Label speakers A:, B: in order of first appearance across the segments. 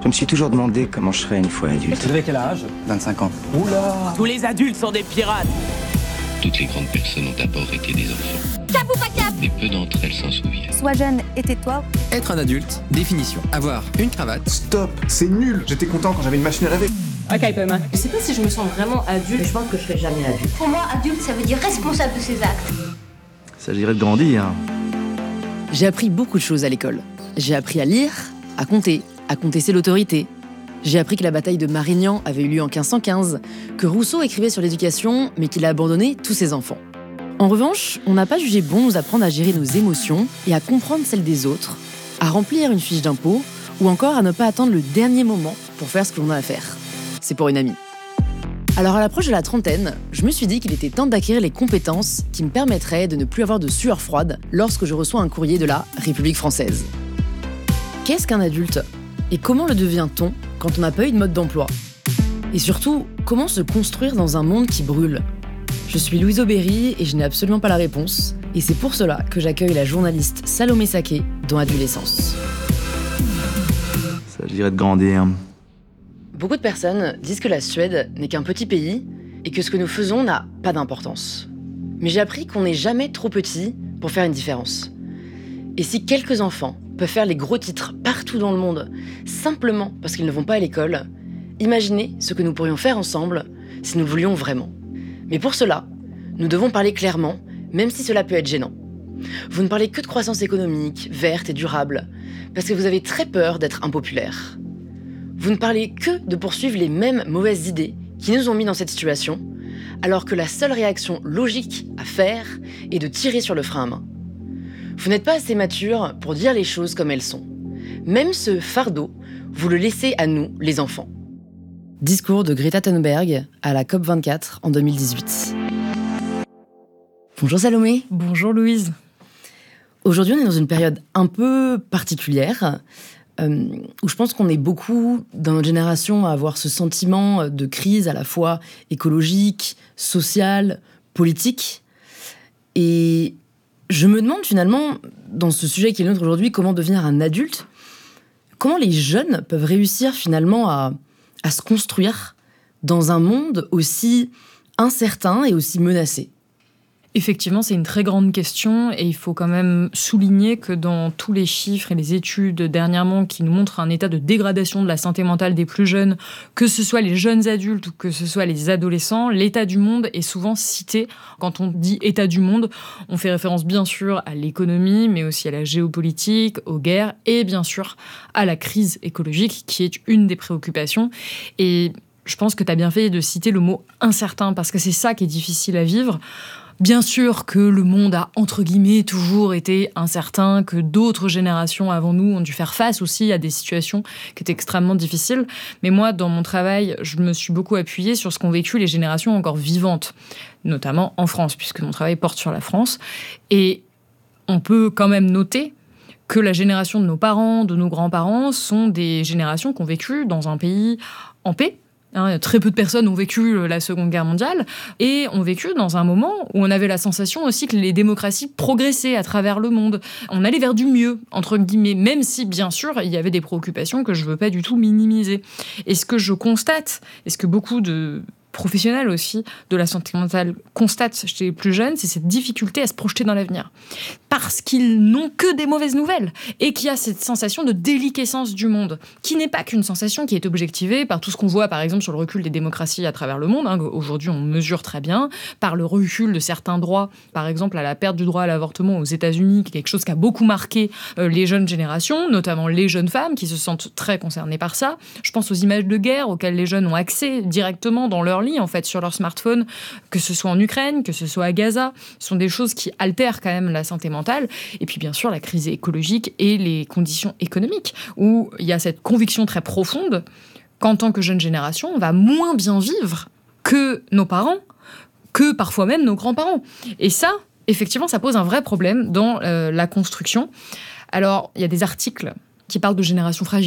A: Je me suis toujours demandé comment je serais une fois adulte.
B: Vous avez quel âge ?
C: 25 ans.
B: Oula !
D: Tous les adultes sont des pirates.
E: Toutes les grandes personnes ont d'abord été des enfants.
F: Cap ou pas cap ?
E: Mais peu d'entre elles s'en souviennent.
F: Sois jeune et tais-toi.
G: Être un adulte, définition. Avoir une cravate.
H: Stop, c'est nul. J'étais content quand j'avais une machine à laver.
I: Ok, Pema. Je sais pas si je me sens vraiment adulte, mais je pense que je serai jamais adulte.
F: Pour moi, adulte, ça veut dire responsable de ses actes.
C: Il s'agirait de grandir.
J: J'ai appris beaucoup de choses à l'école. J'ai appris à lire, à contester l'autorité. J'ai appris que la bataille de Marignan avait eu lieu en 1515, que Rousseau écrivait sur l'éducation, mais qu'il a abandonné tous ses enfants. En revanche, on n'a pas jugé bon nous apprendre à gérer nos émotions et à comprendre celles des autres, à remplir une fiche d'impôt, ou encore à ne pas attendre le dernier moment pour faire ce que l'on a à faire. C'est pour une amie. Alors à l'approche de la trentaine, je me suis dit qu'il était temps d'acquérir les compétences qui me permettraient de ne plus avoir de sueur froide lorsque je reçois un courrier de la République française. Qu'est-ce qu'un adulte ? Et comment le devient-on quand on n'a pas eu de mode d'emploi ? Et surtout, comment se construire dans un monde qui brûle ? Je suis Louise Aubéry et je n'ai absolument pas la réponse. Et c'est pour cela que j'accueille la journaliste Salomé Saké dans Adolescence.
C: Il s'agirait de grandir.
J: Beaucoup de personnes disent que la Suède n'est qu'un petit pays et que ce que nous faisons n'a pas d'importance. Mais j'ai appris qu'on n'est jamais trop petit pour faire une différence. Et si quelques enfants peuvent faire les gros titres partout dans le monde, simplement parce qu'ils ne vont pas à l'école, imaginez ce que nous pourrions faire ensemble si nous le voulions vraiment. Mais pour cela, nous devons parler clairement, même si cela peut être gênant. Vous ne parlez que de croissance économique, verte et durable, parce que vous avez très peur d'être impopulaire. Vous ne parlez que de poursuivre les mêmes mauvaises idées qui nous ont mis dans cette situation, alors que la seule réaction logique à faire est de tirer sur le frein à main. Vous n'êtes pas assez mature pour dire les choses comme elles sont. Même ce fardeau, vous le laissez à nous, les enfants. Discours de Greta Thunberg à la COP24 en 2018. Bonjour Salomé.
K: Bonjour Louise.
J: Aujourd'hui, on est dans une période un peu particulière, où je pense qu'on est beaucoup, dans notre génération, à avoir ce sentiment de crise à la fois écologique, sociale, politique. Et je me demande finalement, dans ce sujet qui est le nôtre aujourd'hui, comment devenir un adulte, comment les jeunes peuvent réussir finalement à se construire dans un monde aussi incertain et aussi menacé.
K: Effectivement, c'est une très grande question et il faut quand même souligner que dans tous les chiffres et les études dernièrement qui nous montrent un état de dégradation de la santé mentale des plus jeunes, que ce soit les jeunes adultes ou que ce soit les adolescents, l'état du monde est souvent cité. Quand on dit état du monde, on fait référence bien sûr à l'économie, mais aussi à la géopolitique, aux guerres et bien sûr à la crise écologique qui est une des préoccupations. Et je pense que tu as bien fait de citer le mot incertain parce que c'est ça qui est difficile à vivre. Bien sûr que le monde a, entre guillemets, toujours été incertain, que d'autres générations avant nous ont dû faire face aussi à des situations qui étaient extrêmement difficiles. Mais moi, dans mon travail, je me suis beaucoup appuyée sur ce qu'ont vécu les générations encore vivantes, notamment en France, puisque mon travail porte sur la France. Et on peut quand même noter que la génération de nos parents, de nos grands-parents, sont des générations qui ont vécu dans un pays en paix. Très peu de personnes ont vécu la Seconde Guerre mondiale et ont vécu dans un moment où on avait la sensation aussi que les démocraties progressaient à travers le monde. On allait vers du mieux, entre guillemets, même si, bien sûr, il y avait des préoccupations que je ne veux pas du tout minimiser. Et ce que je constate, et ce que beaucoup de professionnels aussi de la santé mentale constatent chez les plus jeunes, c'est cette difficulté à se projeter dans l'avenir. Parce qu'ils n'ont que des mauvaises nouvelles et qu'il y a cette sensation de déliquescence du monde, qui n'est pas qu'une sensation qui est objectivée par tout ce qu'on voit, par exemple, sur le recul des démocraties à travers le monde. Aujourd'hui, on mesure très bien, par le recul de certains droits, par exemple, à la perte du droit à l'avortement aux États-Unis, qui est quelque chose qui a beaucoup marqué les jeunes générations, notamment les jeunes femmes qui se sentent très concernées par ça. Je pense aux images de guerre auxquelles les jeunes ont accès directement dans leur lit, en fait, sur leur smartphone, que ce soit en Ukraine, que ce soit à Gaza. Ce sont des choses qui altèrent quand même la santé mentale. Et puis, bien sûr, la crise écologique et les conditions économiques, où il y a cette conviction très profonde qu'en tant que jeune génération, on va moins bien vivre que nos parents, que parfois même nos grands-parents. Et ça, effectivement, ça pose un vrai problème dans la construction. Alors, il y a des articles qui parlent de génération fragile,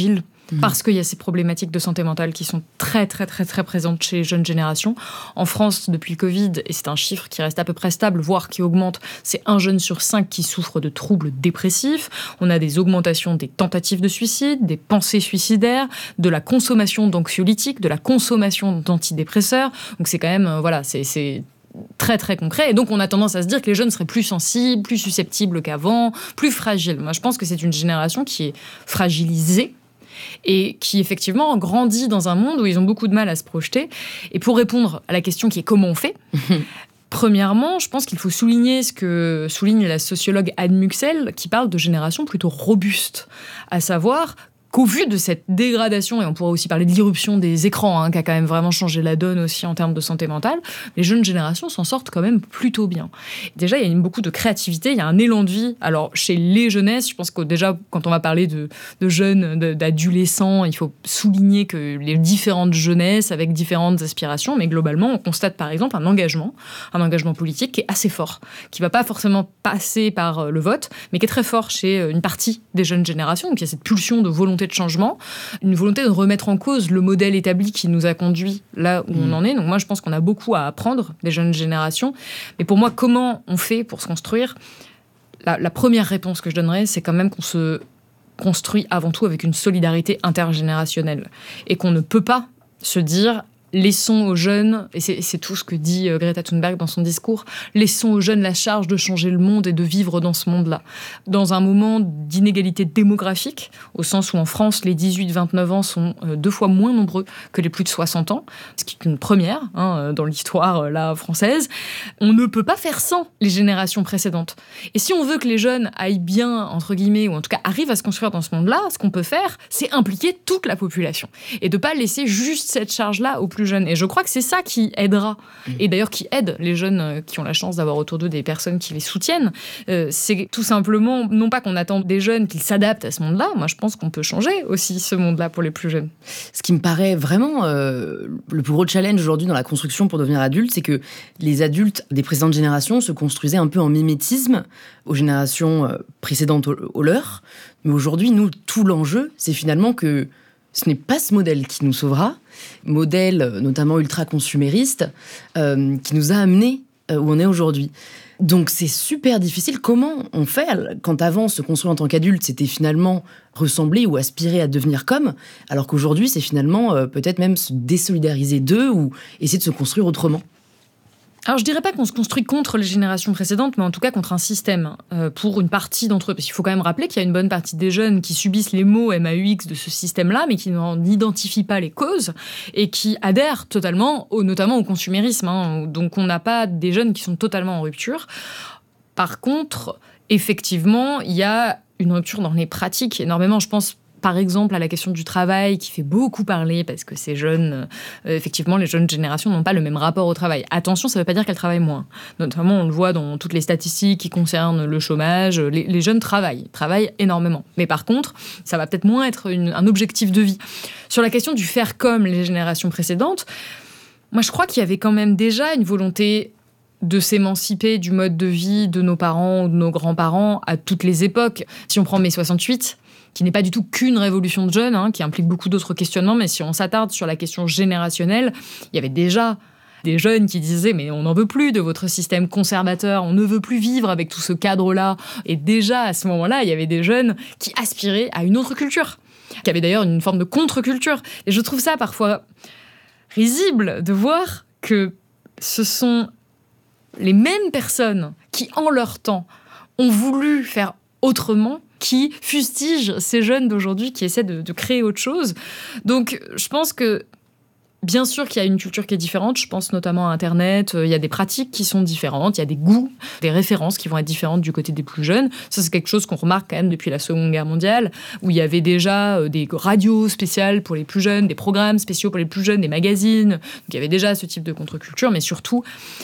K: Parce qu'il y a ces problématiques de santé mentale qui sont très, très, très, très présentes chez les jeunes générations. En France, depuis le Covid, et c'est un chiffre qui reste à peu près stable, voire qui augmente, c'est 1 jeune sur 5 qui souffre de troubles dépressifs. On a des augmentations des tentatives de suicide, des pensées suicidaires, de la consommation d'anxiolytiques, de la consommation d'antidépresseurs. Donc c'est quand même, c'est très très concret, et donc on a tendance à se dire que les jeunes seraient plus sensibles, plus susceptibles qu'avant, plus fragiles. Moi je pense que c'est une génération qui est fragilisée et qui effectivement grandit dans un monde où ils ont beaucoup de mal à se projeter. Et pour répondre à la question qui est comment on fait, premièrement, je pense qu'il faut souligner ce que souligne la sociologue Anne Muxel, qui parle de génération plutôt robuste, à savoir qu'au vu de cette dégradation, et on pourrait aussi parler de l'irruption des écrans, qui a quand même vraiment changé la donne aussi en termes de santé mentale, les jeunes générations s'en sortent quand même plutôt bien. Déjà, il y a beaucoup de créativité, il y a un élan de vie. Alors, chez les jeunesses, je pense que déjà, quand on va parler de jeunes, d'adolescents, il faut souligner que les différentes jeunesses avec différentes aspirations, mais globalement, on constate par exemple un engagement politique qui est assez fort, qui ne va pas forcément passer par le vote, mais qui est très fort chez une partie des jeunes générations. Donc, il y a cette pulsion de volonté de changement, une volonté de remettre en cause le modèle établi qui nous a conduits là où on en est. Donc moi, je pense qu'on a beaucoup à apprendre des jeunes générations. Mais pour moi, comment on fait pour se construire ? La première réponse que je donnerais, c'est quand même qu'on se construit avant tout avec une solidarité intergénérationnelle. Et qu'on ne peut pas se dire... Laissons aux jeunes, et c'est tout ce que dit Greta Thunberg dans son discours, laissons aux jeunes la charge de changer le monde et de vivre dans ce monde-là. Dans un moment d'inégalité démographique, au sens où en France, les 18-29 ans sont 2 fois moins nombreux que les plus de 60 ans, ce qui est une première dans l'histoire française, on ne peut pas faire sans les générations précédentes. Et si on veut que les jeunes aillent bien, entre guillemets, ou en tout cas arrivent à se construire dans ce monde-là, ce qu'on peut faire, c'est impliquer toute la population. Et de ne pas laisser juste cette charge-là aux plus jeunes. Et je crois que c'est ça qui aidera, et d'ailleurs qui aide les jeunes qui ont la chance d'avoir autour d'eux des personnes qui les soutiennent. C'est tout simplement, non pas qu'on attend des jeunes qu'ils s'adaptent à ce monde-là, moi je pense qu'on peut changer aussi ce monde-là pour les plus jeunes.
J: Ce qui me paraît vraiment le plus gros challenge aujourd'hui dans la construction pour devenir adulte, c'est que les adultes des précédentes générations se construisaient un peu en mimétisme aux générations précédentes aux leurs. Mais aujourd'hui, nous, tout l'enjeu, c'est finalement que ce n'est pas ce modèle qui nous sauvera, modèle notamment ultra-consumériste, qui nous a amenés où on est aujourd'hui. Donc c'est super difficile. Comment on fait quand avant se construire en tant qu'adulte, c'était finalement ressembler ou aspirer à devenir comme, alors qu'aujourd'hui c'est finalement peut-être même se désolidariser d'eux ou essayer de se construire autrement.
K: Alors, je dirais pas qu'on se construit contre les générations précédentes, mais en tout cas contre un système pour une partie d'entre eux. Parce qu'il faut quand même rappeler qu'il y a une bonne partie des jeunes qui subissent les maux MAUX de ce système-là, mais qui n'en identifient pas les causes et qui adhèrent totalement, notamment au consumérisme. Donc, on n'a pas des jeunes qui sont totalement en rupture. Par contre, effectivement, il y a une rupture dans les pratiques énormément. Je pense par exemple à la question du travail qui fait beaucoup parler parce que ces jeunes, effectivement, les jeunes générations n'ont pas le même rapport au travail. Attention, ça ne veut pas dire qu'elles travaillent moins. Notamment, on le voit dans toutes les statistiques qui concernent le chômage. Les jeunes travaillent énormément. Mais par contre, ça va peut-être moins être un objectif de vie. Sur la question du faire comme les générations précédentes, moi je crois qu'il y avait quand même déjà une volonté de s'émanciper du mode de vie de nos parents ou de nos grands-parents à toutes les époques. Si on prend mai 68, qui n'est pas du tout qu'une révolution de jeunes, qui implique beaucoup d'autres questionnements, mais si on s'attarde sur la question générationnelle, il y avait déjà des jeunes qui disaient « mais on n'en veut plus de votre système conservateur, on ne veut plus vivre avec tout ce cadre-là ». Et déjà, à ce moment-là, il y avait des jeunes qui aspiraient à une autre culture, qui avaient d'ailleurs une forme de contre-culture. Et je trouve ça parfois risible de voir que ce sont les mêmes personnes qui, en leur temps, ont voulu faire autrement, qui fustigent ces jeunes d'aujourd'hui qui essaient de créer autre chose. Donc, je pense que, bien sûr qu'il y a une culture qui est différente. Je pense notamment à Internet. Il y a des pratiques qui sont différentes. Il y a des goûts, des références qui vont être différentes du côté des plus jeunes. Ça, c'est quelque chose qu'on remarque quand même depuis la Seconde Guerre mondiale, où il y avait déjà des radios spéciales pour les plus jeunes, des programmes spéciaux pour les plus jeunes, des magazines. Donc, il y avait déjà ce type de contre-culture, mais surtout...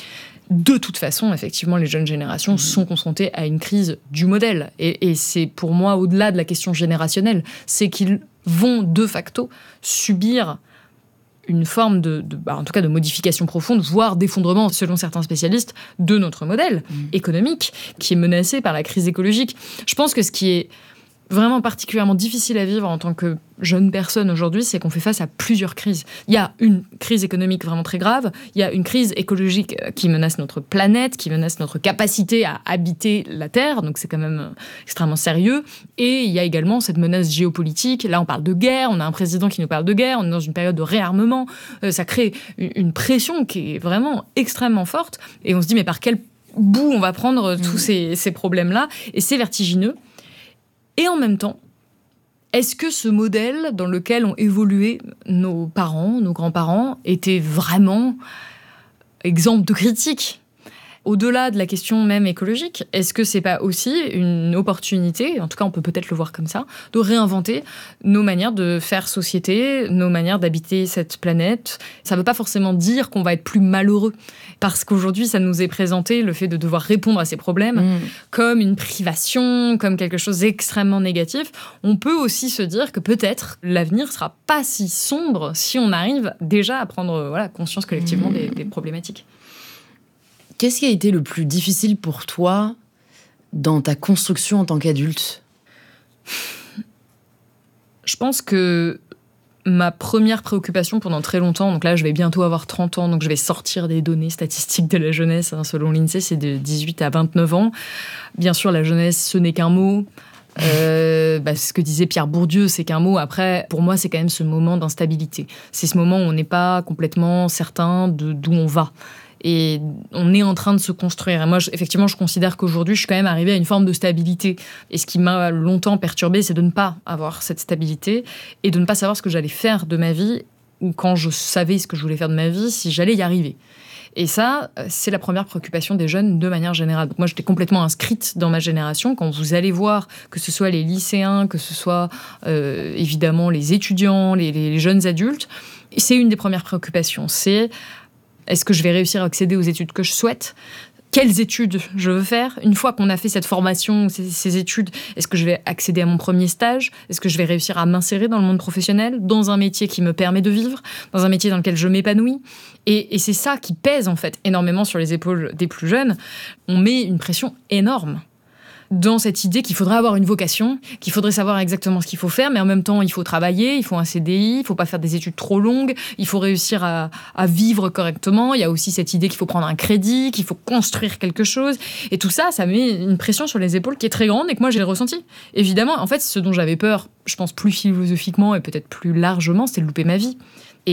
K: De toute façon, effectivement, les jeunes générations sont confrontées à une crise du modèle. Et c'est pour moi, au-delà de la question générationnelle, c'est qu'ils vont de facto subir une forme en tout cas de modification profonde, voire d'effondrement, selon certains spécialistes, de notre modèle économique, qui est menacé par la crise écologique. Je pense que ce qui est vraiment particulièrement difficile à vivre en tant que jeune personne aujourd'hui, c'est qu'on fait face à plusieurs crises. Il y a une crise économique vraiment très grave, il y a une crise écologique qui menace notre planète, qui menace notre capacité à habiter la Terre, donc c'est quand même extrêmement sérieux. Et il y a également cette menace géopolitique. Là, on parle de guerre, on a un président qui nous parle de guerre, on est dans une période de réarmement. Ça crée une pression qui est vraiment extrêmement forte. Et on se dit, mais par quel bout on va prendre tous ces problèmes-là ? Et c'est vertigineux. Et en même temps, est-ce que ce modèle dans lequel ont évolué nos parents, nos grands-parents, était vraiment exempt de critique ? Au-delà de la question même écologique, est-ce que c'est pas aussi une opportunité, en tout cas on peut peut-être le voir comme ça, de réinventer nos manières de faire société, nos manières d'habiter cette planète ? Ça veut pas forcément dire qu'on va être plus malheureux, parce qu'aujourd'hui ça nous est présenté, le fait de devoir répondre à ces problèmes, comme une privation, comme quelque chose d'extrêmement négatif. On peut aussi se dire que peut-être l'avenir sera pas si sombre si on arrive déjà à prendre conscience collectivement des problématiques.
J: Qu'est-ce qui a été le plus difficile pour toi dans ta construction en tant qu'adulte ?
K: Je pense que ma première préoccupation pendant très longtemps, donc là je vais bientôt avoir 30 ans, donc je vais sortir des données statistiques de la jeunesse, selon l'INSEE, c'est de 18 à 29 ans. Bien sûr, la jeunesse, ce n'est qu'un mot. Ce que disait Pierre Bourdieu, c'est qu'un mot. Après, pour moi, c'est quand même ce moment d'instabilité. C'est ce moment où on n'est pas complètement certain d'où on va. Et on est en train de se construire. Et moi, effectivement, je considère qu'aujourd'hui, je suis quand même arrivée à une forme de stabilité. Et ce qui m'a longtemps perturbée, c'est de ne pas avoir cette stabilité et de ne pas savoir ce que j'allais faire de ma vie, ou quand je savais ce que je voulais faire de ma vie, si j'allais y arriver. Et ça, c'est la première préoccupation des jeunes de manière générale. Donc moi, j'étais complètement inscrite dans ma génération. Quand vous allez voir, que ce soit les lycéens, que ce soit évidemment les étudiants, les jeunes adultes, c'est une des premières préoccupations. C'est: est-ce que je vais réussir à accéder aux études que je souhaite ? Quelles études je veux faire ? Une fois qu'on a fait cette formation, ces études, est-ce que je vais accéder à mon premier stage ? Est-ce que je vais réussir à m'insérer dans le monde professionnel, dans un métier qui me permet de vivre, dans un métier dans lequel je m'épanouis ? Et c'est ça qui pèse en fait énormément sur les épaules des plus jeunes. On met une pression énorme dans cette idée qu'il faudrait avoir une vocation, qu'il faudrait savoir exactement ce qu'il faut faire, mais en même temps, il faut travailler, il faut un CDI, il faut pas faire des études trop longues, il faut réussir à vivre correctement. Il y a aussi cette idée qu'il faut prendre un crédit, qu'il faut construire quelque chose. Et tout ça, ça met une pression sur les épaules qui est très grande et que moi, j'ai ressenti. Évidemment, en fait, ce dont j'avais peur, je pense plus philosophiquement et peut-être plus largement, c'était de louper ma vie.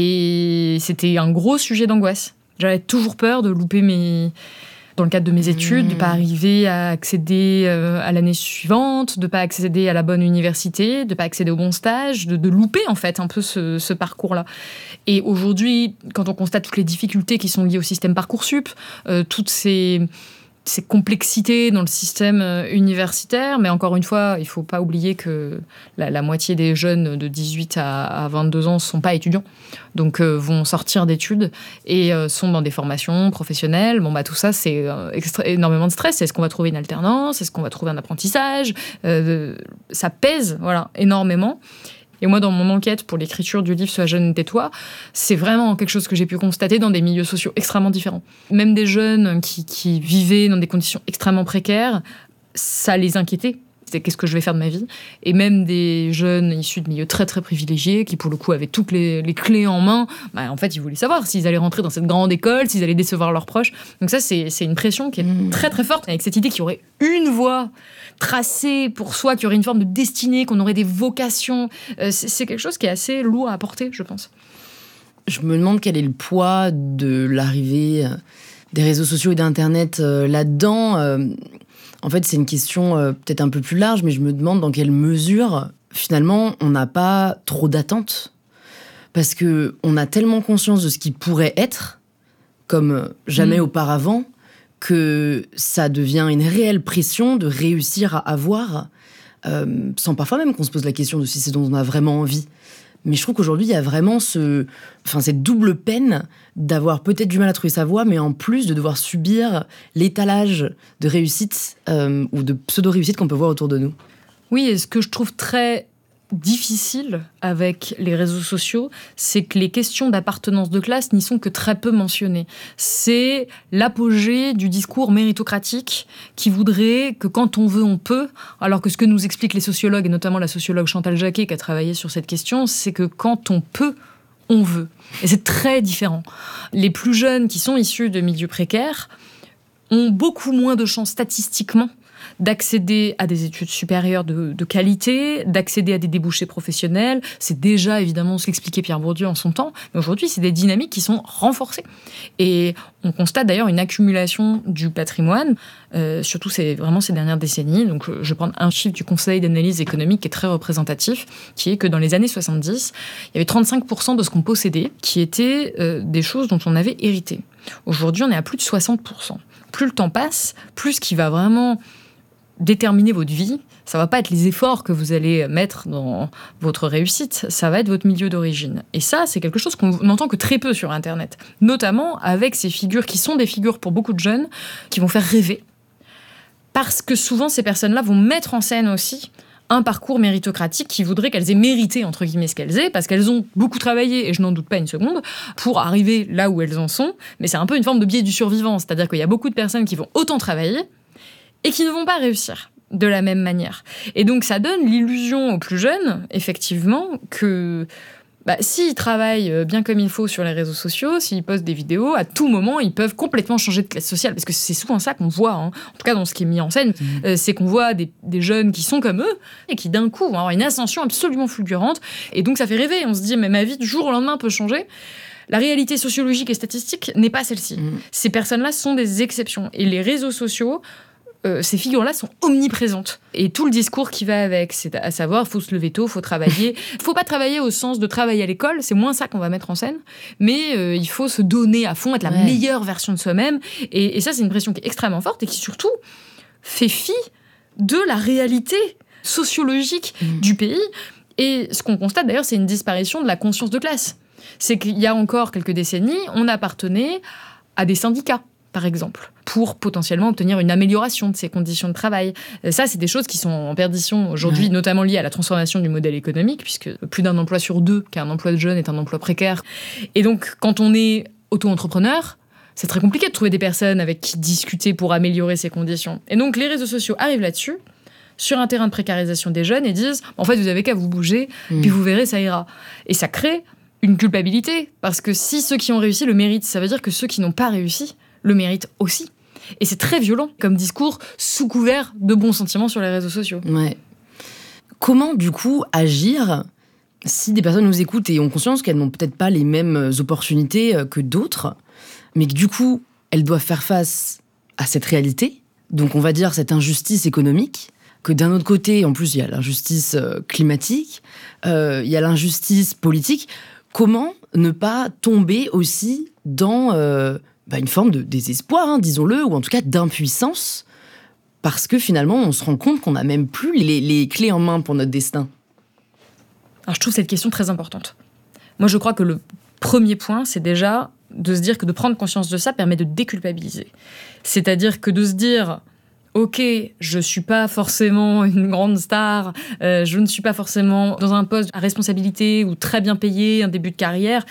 K: Et c'était un gros sujet d'angoisse. J'avais toujours peur de louper dans le cadre de mes études, de ne pas arriver à accéder à l'année suivante, de ne pas accéder à la bonne université, de ne pas accéder au bon stage, de louper en fait un peu ce parcours-là. Et aujourd'hui, quand on constate toutes les difficultés qui sont liées au système Parcoursup, toutes ces complexités dans le système universitaire, mais encore une fois, il ne faut pas oublier que la moitié des jeunes de 18 à 22 ans ne sont pas étudiants, donc vont sortir d'études et sont dans des formations professionnelles. Tout ça, c'est énormément de stress. Est-ce qu'on va trouver une alternance ? Est-ce qu'on va trouver un apprentissage ? Ça pèse énormément. Et moi, dans mon enquête pour l'écriture du livre Sois jeune, tais-toi, c'est vraiment quelque chose que j'ai pu constater dans des milieux sociaux extrêmement différents. Même des jeunes qui vivaient dans des conditions extrêmement précaires, ça les inquiétait. C'était qu'est-ce que je vais faire de ma vie ? Et même des jeunes issus de milieux très très privilégiés, qui pour le coup avaient toutes les clés en main, en fait, ils voulaient savoir s'ils allaient rentrer dans cette grande école, s'ils allaient décevoir leurs proches. Donc ça, c'est une pression qui est très très forte, avec cette idée qu'il y aurait une voie tracée pour soi, qu'il y aurait une forme de destinée, qu'on aurait des vocations. C'est quelque chose qui est assez lourd à porter, je pense.
J: Je me demande quel est le poids de l'arrivée des réseaux sociaux et d'Internet là-dedans. En fait, c'est une question peut-être un peu plus large, mais je me demande dans quelle mesure, finalement, on n'a pas trop d'attentes. Parce qu'on a tellement conscience de ce qui pourrait être, comme jamais auparavant, que ça devient une réelle pression de réussir à avoir, sans parfois même qu'on se pose la question de si c'est dont on a vraiment envie. Mais je trouve qu'aujourd'hui, il y a vraiment cette double peine d'avoir peut-être du mal à trouver sa voie, mais en plus de devoir subir l'étalage de réussite ou de pseudo-réussite qu'on peut voir autour de nous.
K: Oui, et ce que je trouve très difficile avec les réseaux sociaux, c'est que les questions d'appartenance de classe n'y sont que très peu mentionnées. C'est l'apogée du discours méritocratique qui voudrait que quand on veut, on peut, alors que ce que nous expliquent les sociologues, et notamment la sociologue Chantal Jacquet qui a travaillé sur cette question, c'est que quand on peut, on veut. Et c'est très différent. Les plus jeunes qui sont issus de milieux précaires ont beaucoup moins de chances statistiquement d'accéder à des études supérieures de qualité, d'accéder à des débouchés professionnels. C'est déjà, évidemment, ce qu'expliquait Pierre Bourdieu en son temps, mais aujourd'hui, c'est des dynamiques qui sont renforcées. Et on constate d'ailleurs une accumulation du patrimoine, surtout ces dernières décennies. Donc, je vais prendre un chiffre du Conseil d'analyse économique qui est très représentatif, qui est que dans les années 70, il y avait 35% de ce qu'on possédait qui étaient des choses dont on avait hérité. Aujourd'hui, on est à plus de 60%. Plus le temps passe, plus ce qui va vraiment déterminer votre vie, ça va pas être les efforts que vous allez mettre dans votre réussite, ça va être votre milieu d'origine. Et ça, c'est quelque chose qu'on n'entend que très peu sur Internet, notamment avec ces figures qui sont des figures pour beaucoup de jeunes, qui vont faire rêver. Parce que souvent, ces personnes-là vont mettre en scène aussi un parcours méritocratique qui voudrait qu'elles aient mérité, entre guillemets, ce qu'elles aient, parce qu'elles ont beaucoup travaillé, et je n'en doute pas une seconde, pour arriver là où elles en sont. Mais c'est un peu une forme de biais du survivant, c'est-à-dire qu'il y a beaucoup de personnes qui vont autant travailler et qui ne vont pas réussir de la même manière. Et donc, ça donne l'illusion aux plus jeunes, effectivement, que s'ils travaillent bien comme il faut sur les réseaux sociaux, s'ils postent des vidéos, à tout moment, ils peuvent complètement changer de classe sociale. Parce que c'est souvent ça qu'on voit, en tout cas dans ce qui est mis en scène, c'est qu'on voit des jeunes qui sont comme eux et qui, d'un coup, vont avoir une ascension absolument fulgurante. Et donc, ça fait rêver. On se dit, mais ma vie, du jour au lendemain, peut changer. La réalité sociologique et statistique n'est pas celle-ci. Ces personnes-là sont des exceptions. Et les réseaux sociaux, ces figures-là sont omniprésentes. Et tout le discours qui va avec, c'est à savoir, il faut se lever tôt, il faut travailler. Il ne faut pas travailler au sens de travailler à l'école, c'est moins ça qu'on va mettre en scène, mais il faut se donner à fond, être la meilleure version de soi-même. Et ça, c'est une pression qui est extrêmement forte et qui, surtout, fait fi de la réalité sociologique du pays. Et ce qu'on constate, d'ailleurs, c'est une disparition de la conscience de classe. C'est qu'il y a encore quelques décennies, on appartenait à des syndicats, par exemple, pour potentiellement obtenir une amélioration de ses conditions de travail. Ça, c'est des choses qui sont en perdition aujourd'hui, notamment liées à la transformation du modèle économique, puisque plus d'un emploi sur deux qu'un emploi de jeune est un emploi précaire. Et donc, quand on est auto-entrepreneur, c'est très compliqué de trouver des personnes avec qui discuter pour améliorer ses conditions. Et donc, les réseaux sociaux arrivent là-dessus, sur un terrain de précarisation des jeunes, et disent « En fait, vous avez qu'à vous bouger, puis vous verrez, ça ira. » Et ça crée une culpabilité, parce que si ceux qui ont réussi le méritent, ça veut dire que ceux qui n'ont pas réussi le méritent aussi. Et c'est très violent comme discours sous couvert de bons sentiments sur les réseaux sociaux.
J: Ouais. Comment, du coup, agir si des personnes nous écoutent et ont conscience qu'elles n'ont peut-être pas les mêmes opportunités que d'autres, mais que du coup, elles doivent faire face à cette réalité, donc on va dire cette injustice économique, que d'un autre côté, en plus, il y a l'injustice climatique, il y a l'injustice politique. Comment ne pas tomber aussi dans une forme de désespoir, disons-le, ou en tout cas d'impuissance, parce que finalement, on se rend compte qu'on n'a même plus les clés en main pour notre destin.
K: Alors, je trouve cette question très importante. Moi, je crois que le premier point, c'est déjà de se dire que de prendre conscience de ça permet de déculpabiliser. C'est-à-dire que de se dire... Ok, je suis pas forcément une grande star, je ne suis pas forcément dans un poste à responsabilité ou très bien payé, un début de carrière,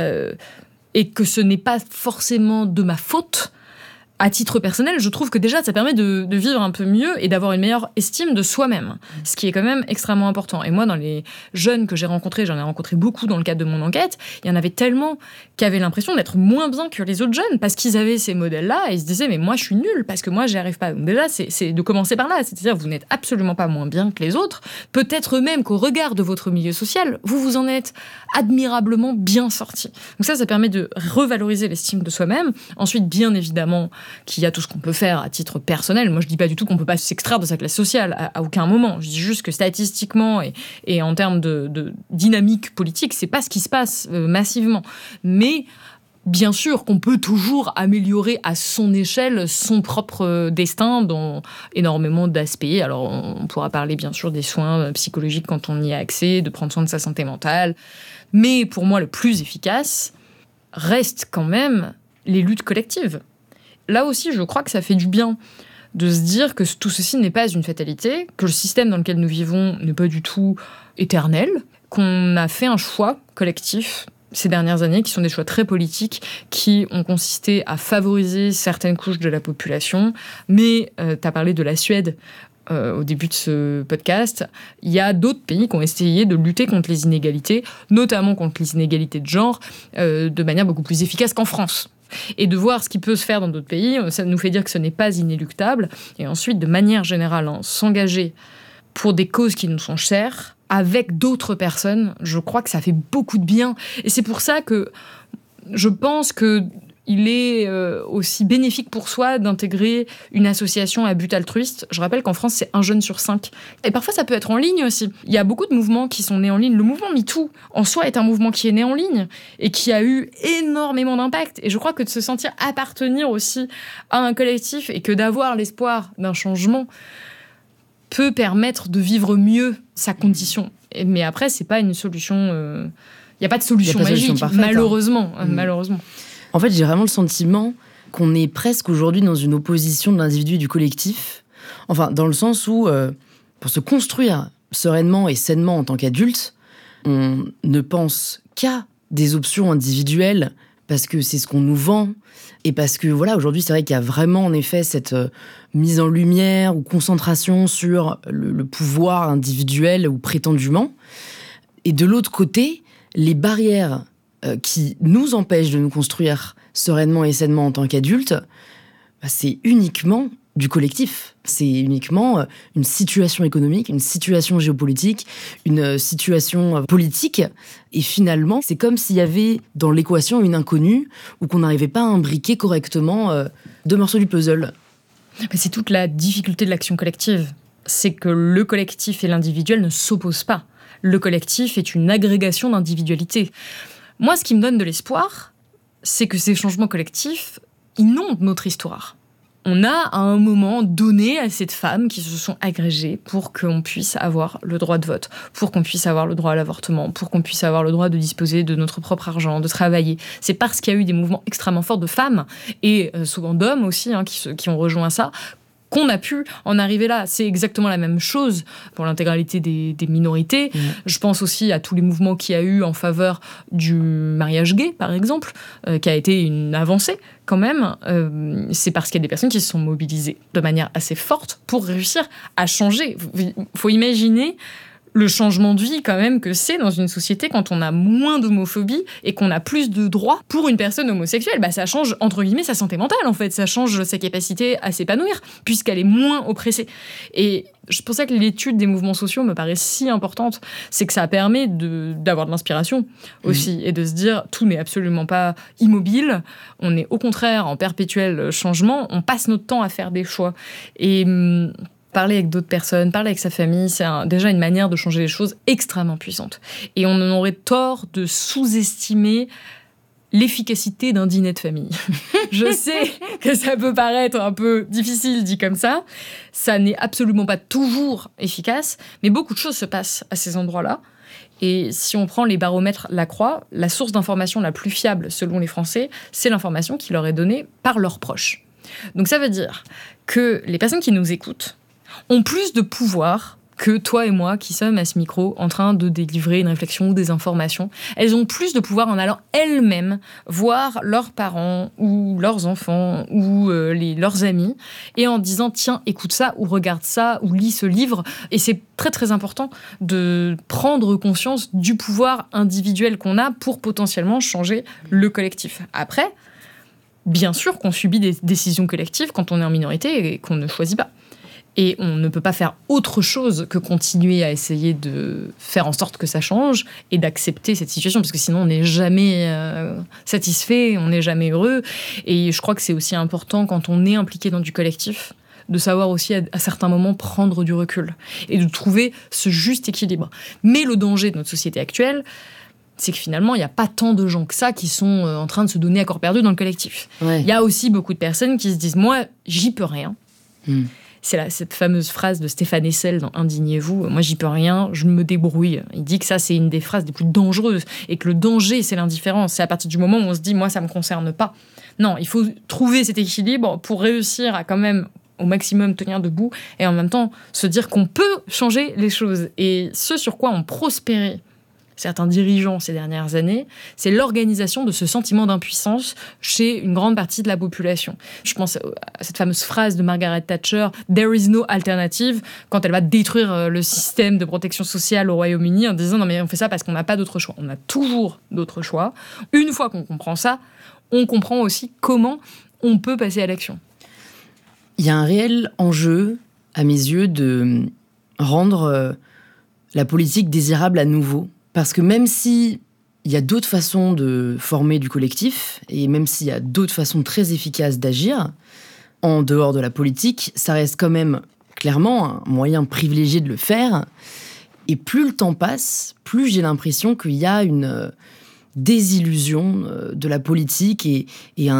K: et que ce n'est pas forcément de ma faute. À titre personnel, je trouve que déjà, ça permet de vivre un peu mieux et d'avoir une meilleure estime de soi-même, ce qui est quand même extrêmement important. Et moi, dans les jeunes que j'ai rencontrés, j'en ai rencontré beaucoup dans le cadre de mon enquête, il y en avait tellement qui avaient l'impression d'être moins bien que les autres jeunes, parce qu'ils avaient ces modèles-là, et ils se disaient « mais moi, je suis nulle, parce que moi, j'y arrive pas ». Donc déjà, c'est de commencer par là, c'est-à-dire vous n'êtes absolument pas moins bien que les autres, peut-être même qu'au regard de votre milieu social, vous en êtes admirablement bien sorti. Donc ça permet de revaloriser l'estime de soi-même. Ensuite, bien évidemment, qu'il y a tout ce qu'on peut faire à titre personnel. Moi, je dis pas du tout qu'on peut pas s'extraire de sa classe sociale à aucun moment. Je dis juste que statistiquement et en termes de dynamique politique, c'est pas ce qui se passe massivement. Mais bien sûr qu'on peut toujours améliorer à son échelle son propre destin dans énormément d'aspects. Alors, on pourra parler bien sûr des soins psychologiques quand on y a accès, de prendre soin de sa santé mentale. Mais pour moi, le plus efficace reste quand même les luttes collectives. Là aussi, je crois que ça fait du bien de se dire que tout ceci n'est pas une fatalité, que le système dans lequel nous vivons n'est pas du tout éternel, qu'on a fait un choix collectif ces dernières années, qui sont des choix très politiques, qui ont consisté à favoriser certaines couches de la population. Mais tu as parlé de la Suède au début de ce podcast. Il y a d'autres pays qui ont essayé de lutter contre les inégalités, notamment contre les inégalités de genre, de manière beaucoup plus efficace qu'en France. Et de voir ce qui peut se faire dans d'autres pays, ça nous fait dire que ce n'est pas inéluctable. Et ensuite, de manière générale, s'engager pour des causes qui nous sont chères, avec d'autres personnes, je crois que ça fait beaucoup de bien. Et c'est pour ça que je pense qu'il est aussi bénéfique pour soi d'intégrer une association à but altruiste. Je rappelle qu'en France, c'est 1 jeune sur 5. Et parfois, ça peut être en ligne aussi. Il y a beaucoup de mouvements qui sont nés en ligne. Le mouvement MeToo, en soi, est un mouvement qui est né en ligne et qui a eu énormément d'impact. Et je crois que de se sentir appartenir aussi à un collectif et que d'avoir l'espoir d'un changement peut permettre de vivre mieux sa condition. Mais après, c'est pas une solution... Il n'y a pas de solution magique, malheureusement. Malheureusement.
J: En fait, j'ai vraiment le sentiment qu'on est presque aujourd'hui dans une opposition de l'individu et du collectif. Enfin, dans le sens où, pour se construire sereinement et sainement en tant qu'adulte, on ne pense qu'à des options individuelles parce que c'est ce qu'on nous vend. Et parce que, voilà, aujourd'hui, c'est vrai qu'il y a vraiment, en effet, cette mise en lumière ou concentration sur le pouvoir individuel ou prétendument. Et de l'autre côté, les barrières qui nous empêchent de nous construire sereinement et sainement en tant qu'adultes, c'est uniquement du collectif. C'est uniquement une situation économique, une situation géopolitique, une situation politique. Et finalement, c'est comme s'il y avait dans l'équation une inconnue ou qu'on n'arrivait pas à imbriquer correctement 2 morceaux du puzzle.
K: C'est toute la difficulté de l'action collective. C'est que le collectif et l'individuel ne s'opposent pas. Le collectif est une agrégation d'individualités. Moi, ce qui me donne de l'espoir, c'est que ces changements collectifs inondent notre histoire. On a, à un moment, donné à ces femmes qui se sont agrégées pour qu'on puisse avoir le droit de vote, pour qu'on puisse avoir le droit à l'avortement, pour qu'on puisse avoir le droit de disposer de notre propre argent, de travailler. C'est parce qu'il y a eu des mouvements extrêmement forts de femmes, et souvent d'hommes aussi, qui ont rejoint ça, qu'on a pu en arriver là. C'est exactement la même chose pour l'intégralité des minorités. Je pense aussi à tous les mouvements qu'il y a eu en faveur du mariage gay, par exemple, qui a été une avancée quand même. C'est parce qu'il y a des personnes qui se sont mobilisées de manière assez forte pour réussir à changer. Il faut imaginer le changement de vie quand même que c'est dans une société quand on a moins d'homophobie et qu'on a plus de droits pour une personne homosexuelle. Ça change, entre guillemets, sa santé mentale, en fait. Ça change sa capacité à s'épanouir, puisqu'elle est moins oppressée. Et c'est pour ça que l'étude des mouvements sociaux me paraît si importante. C'est que ça permet d'avoir de l'inspiration aussi, et de se dire, tout n'est absolument pas immobile. On est au contraire en perpétuel changement. On passe notre temps à faire des choix. Et... parler avec d'autres personnes, parler avec sa famille, c'est déjà une manière de changer les choses extrêmement puissante. Et on en aurait tort de sous-estimer l'efficacité d'un dîner de famille. Je sais que ça peut paraître un peu difficile dit comme ça. Ça n'est absolument pas toujours efficace, mais beaucoup de choses se passent à ces endroits-là. Et si on prend les baromètres Lacroix, la source d'information la plus fiable, selon les Français, c'est l'information qui leur est donnée par leurs proches. Donc ça veut dire que les personnes qui nous écoutent ont plus de pouvoir que toi et moi qui sommes à ce micro en train de délivrer une réflexion ou des informations. Elles ont plus de pouvoir en allant elles-mêmes voir leurs parents ou leurs enfants ou leurs amis et en disant « Tiens, écoute ça » ou « Regarde ça » ou « Lis ce livre ». Et c'est très très important de prendre conscience du pouvoir individuel qu'on a pour potentiellement changer le collectif. Après, bien sûr qu'on subit des décisions collectives quand on est en minorité et qu'on ne choisit pas. Et on ne peut pas faire autre chose que continuer à essayer de faire en sorte que ça change et d'accepter cette situation, parce que sinon on n'est jamais satisfait, on n'est jamais heureux. Et je crois que c'est aussi important, quand on est impliqué dans du collectif, de savoir aussi à certains moments prendre du recul et de trouver ce juste équilibre. Mais le danger de notre société actuelle, c'est que finalement, il n'y a pas tant de gens que ça qui sont en train de se donner à corps perdu dans le collectif. Il y a aussi beaucoup de personnes qui se disent « Moi, j'y peux rien ». C'est cette fameuse phrase de Stéphane Hessel dans Indignez-vous. Moi, j'y peux rien, je me débrouille. Il dit que ça, c'est une des phrases les plus dangereuses et que le danger, c'est l'indifférence. C'est à partir du moment où on se dit, moi, ça me concerne pas. Non, il faut trouver cet équilibre pour réussir à quand même au maximum tenir debout et en même temps se dire qu'on peut changer les choses. Et ce sur quoi ont prospéré certains dirigeants ces dernières années, c'est l'organisation de ce sentiment d'impuissance chez une grande partie de la population. Je pense à cette fameuse phrase de Margaret Thatcher, « There is no alternative », quand elle va détruire le système de protection sociale au Royaume-Uni en disant « Non mais on fait ça parce qu'on n'a pas d'autre choix ». On a toujours d'autres choix. Une fois qu'on comprend ça, on comprend aussi comment on peut passer à l'action.
J: Il y a un réel enjeu, à mes yeux, de rendre la politique désirable à nouveau. Parce que même s'il y a d'autres façons de former du collectif, et même s'il y a d'autres façons très efficaces d'agir, en dehors de la politique, ça reste quand même clairement un moyen privilégié de le faire. Et plus le temps passe, plus j'ai l'impression qu'il y a une désillusion de la politique et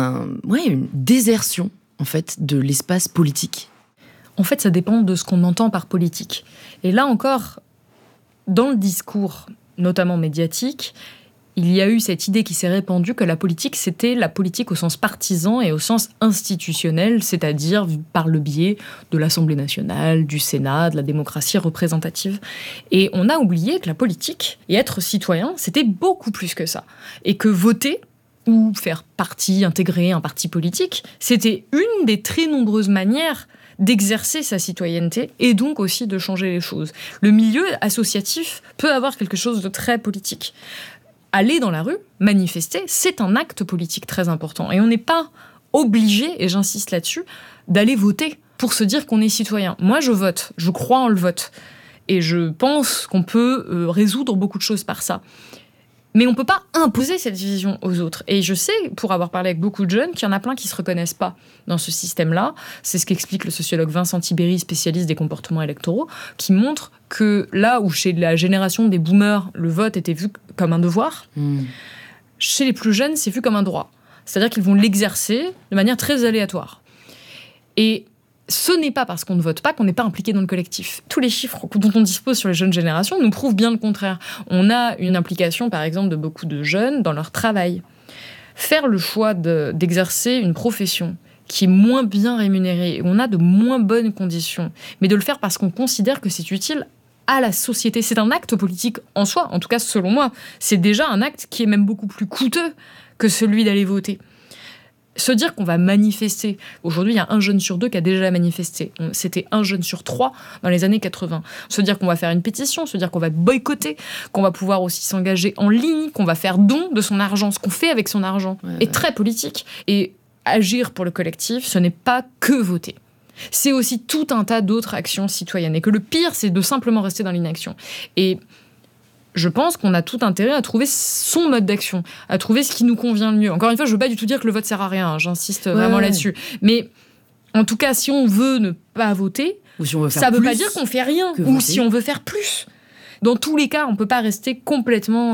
J: une désertion, en fait, de l'espace politique.
K: En fait, ça dépend de ce qu'on entend par politique. Et là encore, dans le discours notamment médiatique, il y a eu cette idée qui s'est répandue que la politique, c'était la politique au sens partisan et au sens institutionnel, c'est-à-dire par le biais de l'Assemblée nationale, du Sénat, de la démocratie représentative. Et on a oublié que la politique et être citoyen, c'était beaucoup plus que ça. Et que voter ou faire partie, intégrer un parti politique, c'était une des très nombreuses manières d'exercer sa citoyenneté et donc aussi de changer les choses. Le milieu associatif peut avoir quelque chose de très politique. Aller dans la rue, manifester, c'est un acte politique très important. Et on n'est pas obligé, et j'insiste là-dessus, d'aller voter pour se dire qu'on est citoyen. Moi, je vote, je crois en le vote. Et je pense qu'on peut résoudre beaucoup de choses par ça. Mais on ne peut pas imposer cette vision aux autres. Et je sais, pour avoir parlé avec beaucoup de jeunes, qu'il y en a plein qui ne se reconnaissent pas dans ce système-là. C'est ce qu'explique le sociologue Vincent Tibéry, spécialiste des comportements électoraux, qui montre que là où chez la génération des boomers, le vote était vu comme un devoir, chez les plus jeunes, c'est vu comme un droit. C'est-à-dire qu'ils vont l'exercer de manière très aléatoire. Et ce n'est pas parce qu'on ne vote pas qu'on n'est pas impliqué dans le collectif. Tous les chiffres dont on dispose sur les jeunes générations nous prouvent bien le contraire. On a une implication, par exemple, de beaucoup de jeunes dans leur travail. Faire le choix d'exercer une profession qui est moins bien rémunérée, où on a de moins bonnes conditions, mais de le faire parce qu'on considère que c'est utile à la société. C'est un acte politique en soi, en tout cas selon moi. C'est déjà un acte qui est même beaucoup plus coûteux que celui d'aller voter. Se dire qu'on va manifester. Aujourd'hui, il y a 1 jeune sur 2 qui a déjà manifesté. C'était 1 jeune sur 3 dans les années 80. Se dire qu'on va faire une pétition, se dire qu'on va boycotter, qu'on va pouvoir aussi s'engager en ligne, qu'on va faire don de son argent, ce qu'on fait avec son argent, est très politique. Et agir pour le collectif, ce n'est pas que voter. C'est aussi tout un tas d'autres actions citoyennes. Et que le pire, c'est de simplement rester dans l'inaction. Et je pense qu'on a tout intérêt à trouver son mode d'action, à trouver ce qui nous convient le mieux. Encore une fois, je ne veux pas du tout dire que le vote sert à rien, hein, j'insiste vraiment là-dessus. Mais en tout cas, si on veut ne pas voter,
J: ou si on veut faire
K: ça ne veut pas dire qu'on fait rien, ou
J: voter.
K: Si on veut faire plus. Dans tous les cas, on ne peut pas rester complètement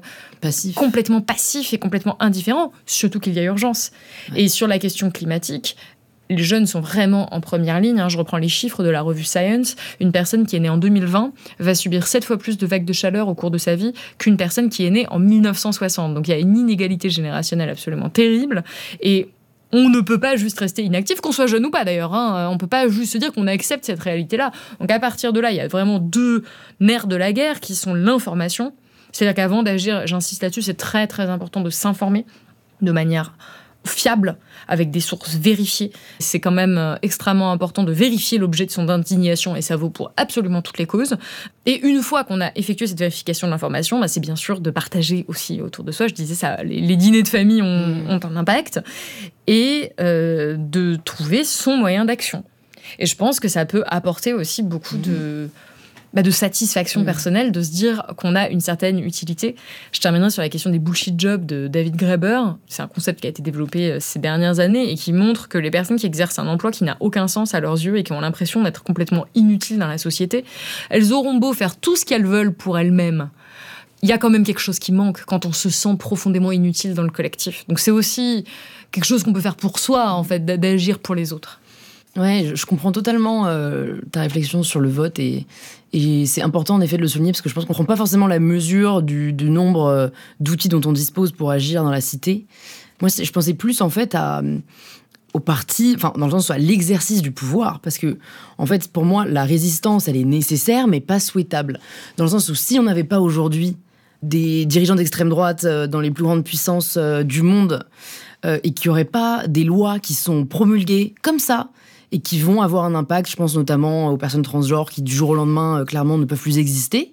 K: passif et complètement indifférent, surtout qu'il y a urgence. Ouais. Et sur la question climatique, les jeunes sont vraiment en première ligne. Je reprends les chiffres de la revue Science. Une personne qui est née en 2020 va subir 7 fois plus de vagues de chaleur au cours de sa vie qu'une personne qui est née en 1960. Donc il y a une inégalité générationnelle absolument terrible. Et on ne peut pas juste rester inactif, qu'on soit jeune ou pas d'ailleurs. On ne peut pas juste se dire qu'on accepte cette réalité-là. Donc à partir de là, il y a vraiment 2 nerfs de la guerre qui sont l'information. C'est-à-dire qu'avant d'agir, j'insiste là-dessus, c'est très très important de s'informer de manière fiable, avec des sources vérifiées. C'est quand même extrêmement important de vérifier l'objet de son indignation, et ça vaut pour absolument toutes les causes. Et une fois qu'on a effectué cette vérification de l'information, c'est bien sûr de partager aussi autour de soi. Je disais ça, les dîners de famille ont un impact. Et de trouver son moyen d'action. Et je pense que ça peut apporter aussi beaucoup de satisfaction personnelle, de se dire qu'on a une certaine utilité. Je terminerai sur la question des bullshit jobs de David Graeber. C'est un concept qui a été développé ces dernières années et qui montre que les personnes qui exercent un emploi qui n'a aucun sens à leurs yeux et qui ont l'impression d'être complètement inutiles dans la société, elles auront beau faire tout ce qu'elles veulent pour elles-mêmes. Il y a quand même quelque chose qui manque quand on se sent profondément inutile dans le collectif. Donc c'est aussi quelque chose qu'on peut faire pour soi, en fait, d'agir pour les autres.
J: Ouais, je comprends totalement ta réflexion sur le vote et c'est important en effet de le souligner parce que je pense qu'on ne prend pas forcément la mesure du nombre d'outils dont on dispose pour agir dans la cité. Moi, je pensais plus en fait à au parti, enfin dans le sens à l'exercice du pouvoir, parce que en fait pour moi la résistance elle est nécessaire mais pas souhaitable, dans le sens où si on n'avait pas aujourd'hui des dirigeants d'extrême droite dans les plus grandes puissances du monde et qu'il n'y aurait pas des lois qui sont promulguées comme ça et qui vont avoir un impact, je pense notamment aux personnes transgenres qui du jour au lendemain clairement ne peuvent plus exister,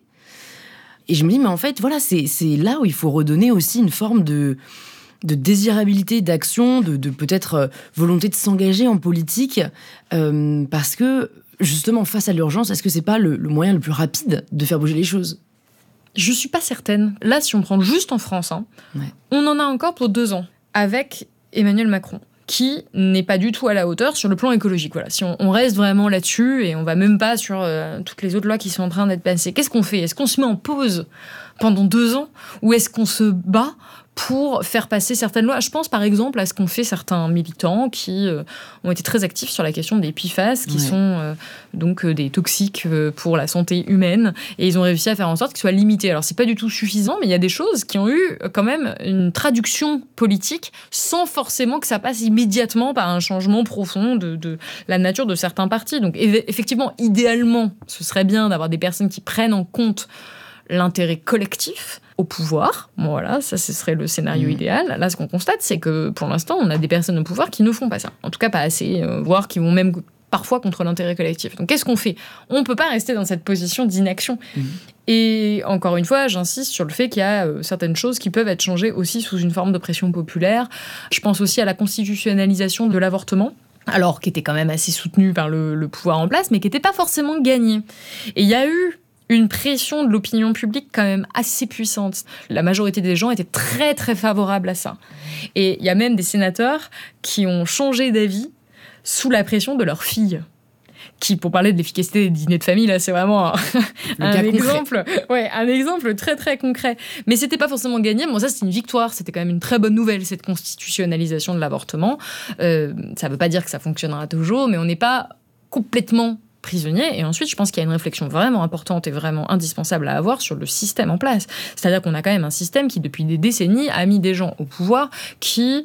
J: et je me dis mais en fait voilà c'est là où il faut redonner aussi une forme de désirabilité d'action, de peut-être volonté de s'engager en politique, parce que, justement, face à l'urgence, est-ce que c'est pas le moyen le plus rapide de faire bouger les choses ?
K: Je suis pas certaine. Là, si on prend juste en France, on en a encore pour 2 ans, avec Emmanuel Macron, qui n'est pas du tout à la hauteur sur le plan écologique. Voilà. Si on reste vraiment là-dessus, et on va même pas sur toutes les autres lois qui sont en train d'être passées, qu'est-ce qu'on fait ? Est-ce qu'on se met en pause pendant 2 ans, ou est-ce qu'on se bat pour faire passer certaines lois? Je pense par exemple à ce qu'ont fait certains militants qui ont été très actifs sur la question des PFAS, qui sont donc des toxiques pour la santé humaine, et ils ont réussi à faire en sorte qu'ils soient limités. Alors c'est pas du tout suffisant, mais il y a des choses qui ont eu quand même une traduction politique sans forcément que ça passe immédiatement par un changement profond de la nature de certains partis. Donc effectivement, idéalement, ce serait bien d'avoir des personnes qui prennent en compte l'intérêt collectif au pouvoir. Voilà, ça, ce serait le scénario idéal. Là, ce qu'on constate, c'est que, pour l'instant, on a des personnes au pouvoir qui ne font pas ça. En tout cas, pas assez, voire qui vont même parfois contre l'intérêt collectif. Donc, qu'est-ce qu'on fait ? On ne peut pas rester dans cette position d'inaction. Et encore une fois, j'insiste sur le fait qu'il y a certaines choses qui peuvent être changées aussi sous une forme de pression populaire. Je pense aussi à la constitutionnalisation de l'avortement, alors qui était quand même assez soutenue par le pouvoir en place, mais qui n'était pas forcément gagnée. Et il y a eu une pression de l'opinion publique quand même assez puissante. La majorité des gens étaient très très favorables à ça. Et il y a même des sénateurs qui ont changé d'avis sous la pression de leurs filles. Qui, pour parler de l'efficacité des dîners de famille, là, c'est vraiment un exemple très très concret. Mais c'était pas forcément gagné. Bon, ça, c'est une victoire. C'était quand même une très bonne nouvelle, cette constitutionnalisation de l'avortement. Ça veut pas dire que ça fonctionnera toujours, mais on n'est pas complètement prisonniers. Et ensuite, je pense qu'il y a une réflexion vraiment importante et vraiment indispensable à avoir sur le système en place. C'est-à-dire qu'on a quand même un système qui, depuis des décennies, a mis des gens au pouvoir qui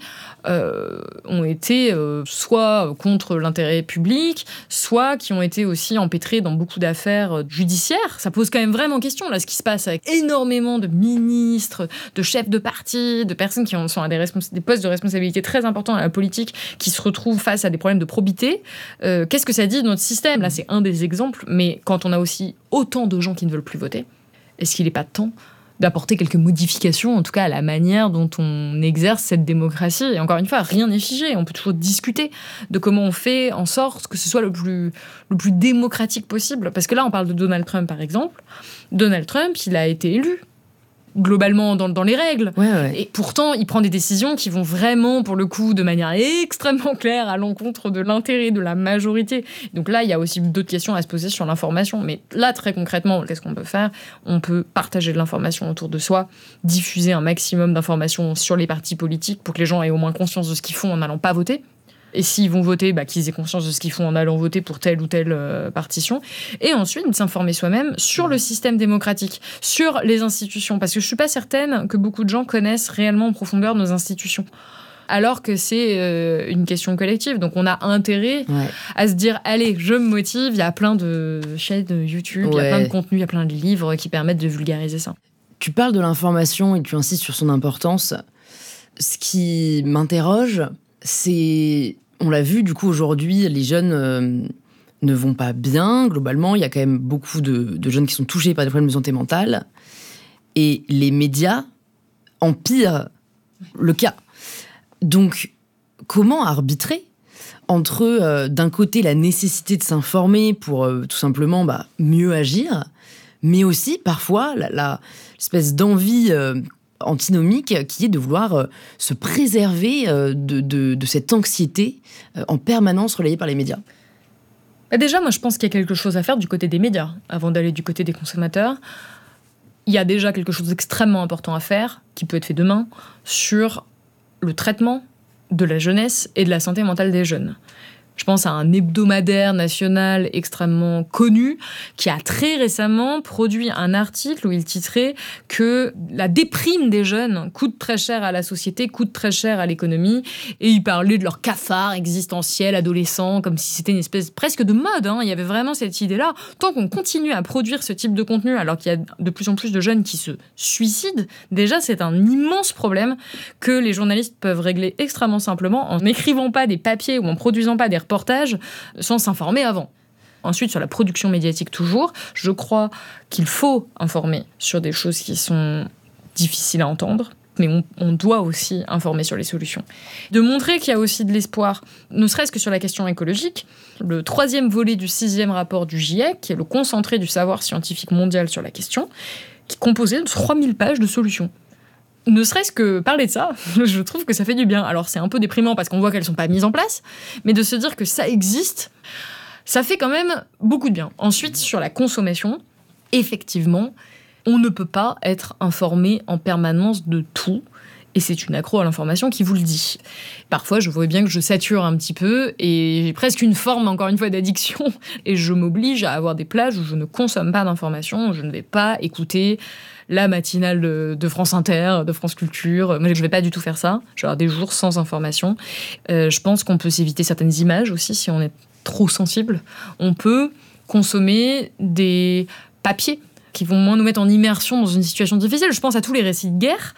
K: ont été soit contre l'intérêt public, soit qui ont été aussi empêtrés dans beaucoup d'affaires judiciaires. Ça pose quand même vraiment question, là, ce qui se passe avec énormément de ministres, de chefs de parti, de personnes qui sont à des postes de responsabilité très importants dans la politique, qui se retrouvent face à des problèmes de probité. Qu'est-ce que ça dit de notre système ? Là, c'est un des exemples, mais quand on a aussi autant de gens qui ne veulent plus voter, est-ce qu'il n'est pas temps d'apporter quelques modifications, en tout cas à la manière dont on exerce cette démocratie? Et encore une fois, rien n'est figé. On peut toujours discuter de comment on fait en sorte que ce soit le plus démocratique possible. Parce que là, on parle de Donald Trump, par exemple. Donald Trump, il a été élu globalement dans les règles. Ouais. Et pourtant, il prend des décisions qui vont vraiment, pour le coup, de manière extrêmement claire à l'encontre de l'intérêt de la majorité. Donc là, il y a aussi d'autres questions à se poser sur l'information. Mais là, très concrètement, qu'est-ce qu'on peut faire ? On peut partager de l'information autour de soi, diffuser un maximum d'informations sur les partis politiques pour que les gens aient au moins conscience de ce qu'ils font en n'allant pas voter. Et s'ils vont voter, qu'ils aient conscience de ce qu'ils font en allant voter pour telle ou telle partition. Et ensuite, s'informer soi-même sur le système démocratique, sur les institutions. Parce que je ne suis pas certaine que beaucoup de gens connaissent réellement en profondeur nos institutions. Alors que c'est une question collective. Donc on a intérêt à se dire, allez, je me motive, il y a plein de chaînes YouTube, il y a plein de contenus, il y a plein de livres qui permettent de vulgariser ça.
J: Tu parles de l'information et tu insistes sur son importance. Ce qui m'interroge, c'est... On l'a vu, du coup, aujourd'hui, les jeunes ne vont pas bien. Globalement, il y a quand même beaucoup de jeunes qui sont touchés par des problèmes de santé mentale. Et les médias empirent le cas. Donc, comment arbitrer entre, d'un côté, la nécessité de s'informer pour tout simplement mieux agir, mais aussi, parfois, l'espèce d'envie... antinomique qui est de vouloir se préserver de cette anxiété en permanence relayée par les médias.
K: Déjà, moi, je pense qu'il y a quelque chose à faire du côté des médias, avant d'aller du côté des consommateurs. Il y a déjà quelque chose d'extrêmement important à faire, qui peut être fait demain, sur le traitement de la jeunesse et de la santé mentale des jeunes. Je pense à un hebdomadaire national extrêmement connu qui a très récemment produit un article où il titrait que la déprime des jeunes coûte très cher à la société, coûte très cher à l'économie, et il parlait de leur cafard existentiel adolescent comme si c'était une espèce presque de mode. Il y avait vraiment cette idée-là. Tant qu'on continue à produire ce type de contenu alors qu'il y a de plus en plus de jeunes qui se suicident, déjà c'est un immense problème que les journalistes peuvent régler extrêmement simplement en n'écrivant pas des papiers ou en produisant pas des reportages sans s'informer avant. Ensuite, sur la production médiatique toujours, je crois qu'il faut informer sur des choses qui sont difficiles à entendre, mais on doit aussi informer sur les solutions. De montrer qu'il y a aussi de l'espoir, ne serait-ce que sur la question écologique. Le 3e volet du 6e rapport du GIEC, qui est le concentré du savoir scientifique mondial sur la question, qui est composé de 3000 pages de solutions. Ne serait-ce que parler de ça, je trouve que ça fait du bien. Alors c'est un peu déprimant parce qu'on voit qu'elles ne sont pas mises en place, mais de se dire que ça existe, ça fait quand même beaucoup de bien. Ensuite, sur la consommation, effectivement, on ne peut pas être informé en permanence de tout, et c'est une accro à l'information qui vous le dit. Parfois, je vois bien que je sature un petit peu, et j'ai presque une forme, encore une fois, d'addiction, et je m'oblige à avoir des plages où je ne consomme pas d'informations, où je ne vais pas écouter la matinale de France Inter, de France Culture. Moi, je ne vais pas du tout faire ça. Je vais avoir des jours sans information. Je pense qu'on peut s'éviter certaines images aussi si on est trop sensible. On peut consommer des papiers qui vont moins nous mettre en immersion dans une situation difficile. Je pense à tous les récits de guerre.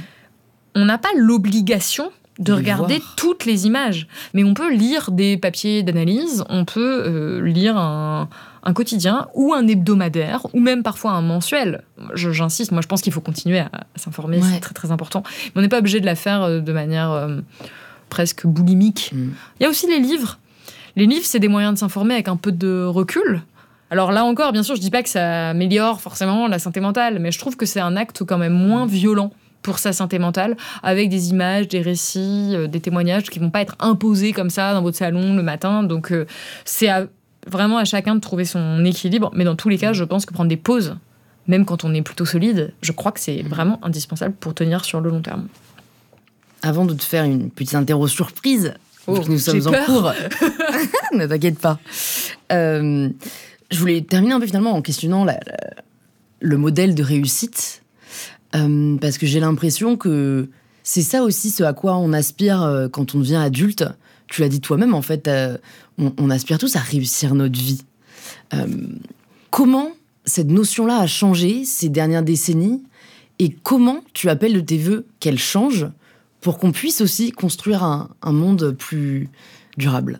K: On n'a pas l'obligation de regarder toutes les images. Mais on peut lire des papiers d'analyse, on peut lire un quotidien ou un hebdomadaire, ou même parfois un mensuel. J'insiste, moi je pense qu'il faut continuer à s'informer, c'est très très important. Mais on n'est pas obligé de la faire de manière presque boulimique. Il y a aussi les livres. Les livres, c'est des moyens de s'informer avec un peu de recul. Alors là encore, bien sûr, je dis pas que ça améliore forcément la santé mentale, mais je trouve que c'est un acte quand même moins violent pour sa santé mentale, avec des images, des récits, des témoignages qui vont pas être imposés comme ça dans votre salon le matin. Donc c'est vraiment à chacun de trouver son équilibre. Mais dans tous les cas, je pense que prendre des pauses, même quand on est plutôt solide, je crois que c'est vraiment indispensable pour tenir sur le long terme.
J: Avant de te faire une petite interro surprise, nous sommes en cours. Ne t'inquiète pas. Je voulais terminer un peu finalement en questionnant le modèle de réussite. Parce que j'ai l'impression que c'est ça aussi ce à quoi on aspire quand on devient adulte. Tu l'as dit toi-même, en fait, on aspire tous à réussir notre vie. Comment cette notion-là a changé ces dernières décennies et comment tu appelles de tes vœux qu'elle change pour qu'on puisse aussi construire un monde plus durable?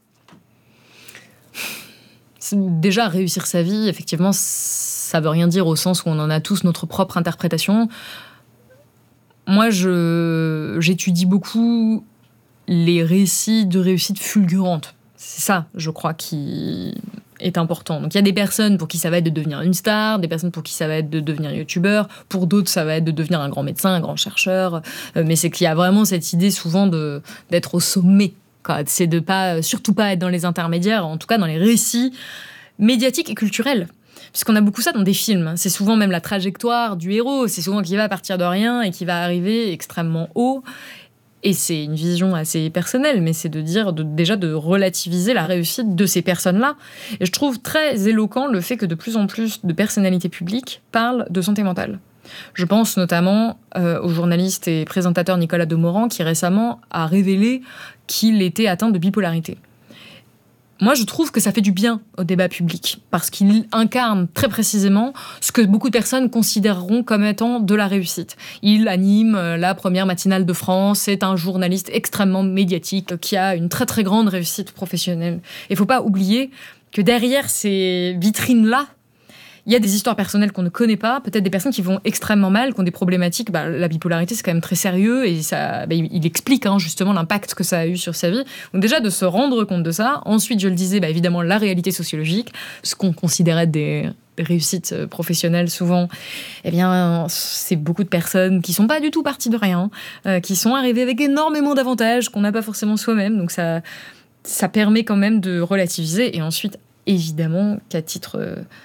K: Déjà, réussir sa vie, effectivement, ça veut rien dire au sens où on en a tous notre propre interprétation. Moi, j'étudie beaucoup les récits de réussite fulgurante. C'est ça, je crois, qui est important. Donc, il y a des personnes pour qui ça va être de devenir une star, des personnes pour qui ça va être de devenir youtubeur, pour d'autres, ça va être de devenir un grand médecin, un grand chercheur. Mais c'est qu'il y a vraiment cette idée souvent d'être au sommet. C'est de surtout pas être dans les intermédiaires, en tout cas dans les récits médiatiques et culturels. Puisqu'on a beaucoup ça dans des films. C'est souvent même la trajectoire du héros. C'est souvent qu'il va partir de rien et qu'il va arriver extrêmement haut. Et c'est une vision assez personnelle, mais c'est de dire déjà de relativiser la réussite de ces personnes-là. Et je trouve très éloquent le fait que de plus en plus de personnalités publiques parlent de santé mentale. Je pense notamment au journaliste et présentateur Nicolas Demorand qui récemment a révélé qu'il était atteint de bipolarité. Moi, je trouve que ça fait du bien au débat public parce qu'il incarne très précisément ce que beaucoup de personnes considéreront comme étant de la réussite. Il anime la première matinale de France, c'est un journaliste extrêmement médiatique qui a une très très grande réussite professionnelle. Il ne faut pas oublier que derrière ces vitrines-là, il y a des histoires personnelles qu'on ne connaît pas, peut-être des personnes qui vont extrêmement mal, qui ont des problématiques. La bipolarité, c'est quand même très sérieux et ça, il explique justement l'impact que ça a eu sur sa vie. Donc déjà, de se rendre compte de ça. Ensuite, je le disais, évidemment, la réalité sociologique, ce qu'on considérait des réussites professionnelles souvent, c'est beaucoup de personnes qui sont pas du tout parties de rien, qui sont arrivées avec énormément d'avantages qu'on n'a pas forcément soi-même. Donc ça permet quand même de relativiser. Et ensuite, évidemment, qu'à titre